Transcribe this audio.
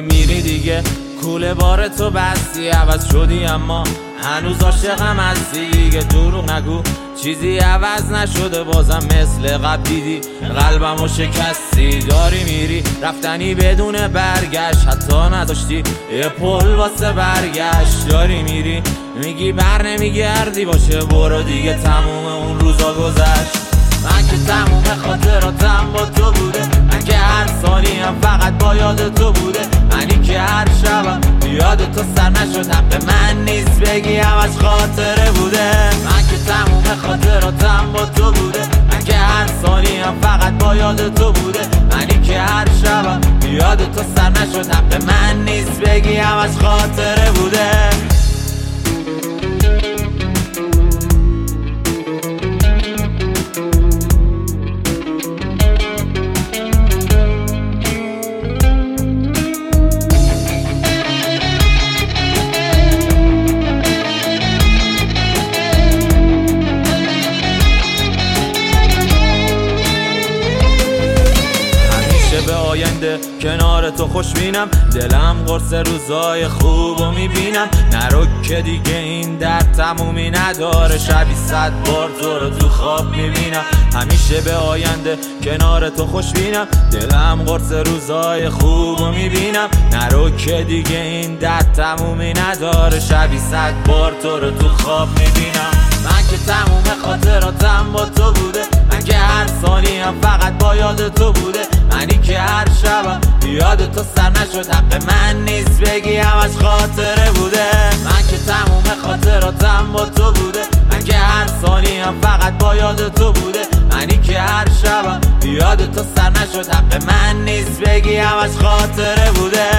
میری دیگه کوله بار تو بستی عوض شدی اما هنوز عاشقم هستی دیگه دروغ نگو چیزی عوض نشده بازم مثل قبل دیدی قلبمو شکستی داری میری رفتنی بدون برگشت حتی نداشتی یه پل واسه برگشت داری میری میگی بر نمیگردی باشه برو دیگه تموم اون روزا گذشت من که تموم خاطراتم با تو بوده من که هر ثانیه‌ام فقط با یاد تو بوده منی که هر شبم یاد تو سر نشد حق من نیست بگی همش خاطره بوده من که تموم خاطراتم با تو بوده من که هر ثانیه‌ام فقط با یاد تو بوده منی که هر شبم یاد تو سر نشد حق من نیست بگی همش خاطره بوده به آینده کنار تو خوشبینم دلم قرص روزای خوبو میبینم نرو که دیگه این درد تمومی نداره شبی 100 بار تو رو تو خواب میبینم همیشه به آینده کنار تو خوشبینم دلم قرص روزای خوبو میبینم نرو که دیگه این درد تمومی نداره شبی 100 بار تو رو تو خواب میبینم من که تموم خاطراتم با تو بوده من که هر ثانیه‌ام فقط با یاد تو بوده منی که هر شبم یاد تو سر نشد حق من نیست بگی همش خاطره بوده من که تموم خاطراتم با تو بوده من که هر ثانیه‌ام فقط با یاد تو بوده منی که هر شبم یاد تو سر نشد حق من نیست بگی همش خاطره بوده